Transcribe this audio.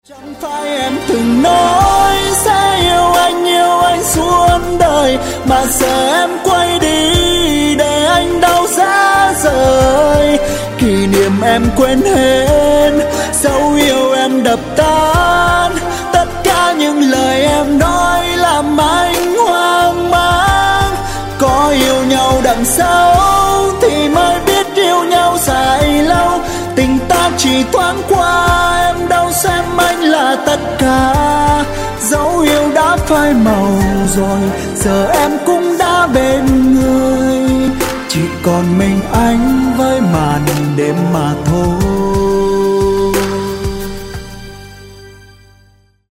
Chẳng phải em từng nói sẽ yêu anh suốt đời, mà giờ em quay đi để anh đau giá rời. Kỷ niệm em quên hết, dấu yêu em đập tan, tất cả những lời em nói làm anh hoang mang. Có yêu nhau đằng sau thì mới biết yêu nhau dài lâu, tình ta chỉ thoáng qua, em đâu xem anh là tất cả. Dấu yêu đã phai màu rồi, giờ em cũng đã bên người, chỉ còn mình anh với màn đêm mà thôi.